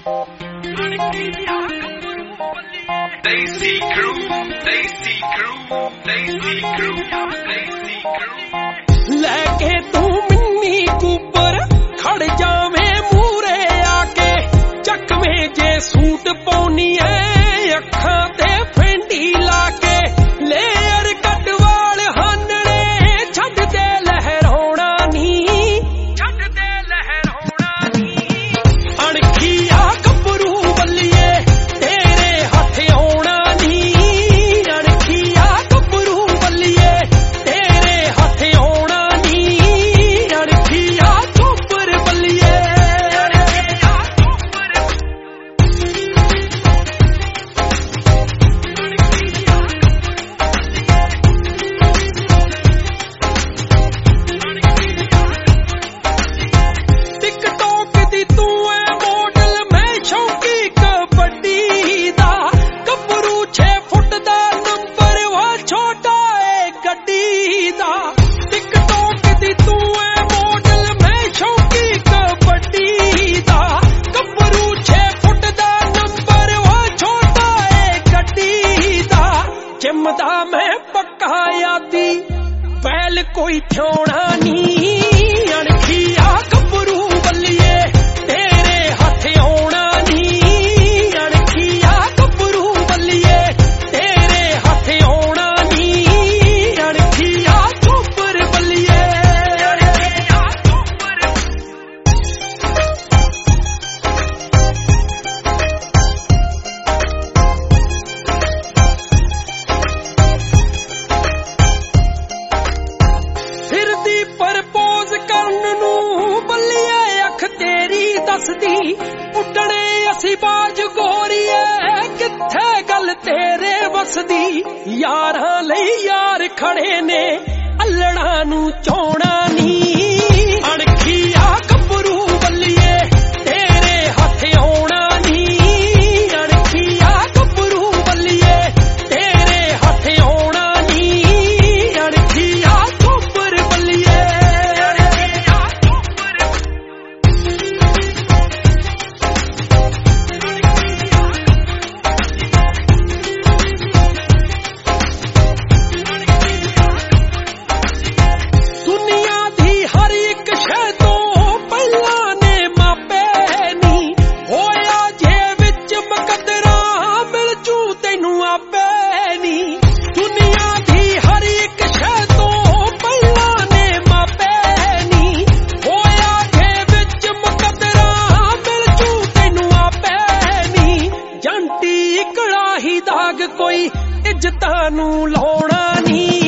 Lazy crew, lazy crew, lazy crew, lazy crew. लेके तू Minni Cooper खड़ जावे मूरे आके चकवे जे सूट पौनी है अखां ते फेंडी लाके लेयर कट वाल हानने छड्ड दे लहराउणा नी अणखिया गभरू बल्लिए तेरे हथ आउणा नी अणखिया गभरू बल्लिए तेरे हथ आउणा नी अणखिया चोपर बल्लिए टिकटॉक दी तू है मॉडल मैं शौकी कबड्डी दा गभरू 6 फुट दा नंबर वा छोटा है गड्डी दा टिकटॉक दी तू है मॉडल मैं शौकी कबड्डी दा गभरू 6 फुट दा नंबर वा छोटा है गड्डी दा जिम दा मैं पक्का यादी बैल कोई थ्योणा नी अणखिया गभरू बल्लिए तेरे हथ आउणा नी अणखिया गभरू बल्लिए तेरे हथ आउणा नी अणखिया चोपर बल्लिए फिरदी प्रपोज करन नूं बल्लिए अख तेरी दसदी उड्डणे असी बाज गोरीए कित्थे गल तेरे वसदी यारां लई यार खड़े ने अल्लड़ां नूं चोणा नी अणखिया गभरू बल्लिए तेरे हथ आउणा नी अणखिया गभरू बल्लिए तेरे हथ आउणा नी अणखिया चोपर बल्लिए दुनिया दी हर एक शै तों पहिलां ने मापे नी होया जे विच मुकद्दरां मिल जू तैनूं आपे नी दुनिया दी हर एक शै तों पहिलां ने मापे नी होया जे विच मुकद्दरां मिल जू तैनूं आपे नी जंटी कड़ाही दाग कोई इज्जतां नूं लाउणा नी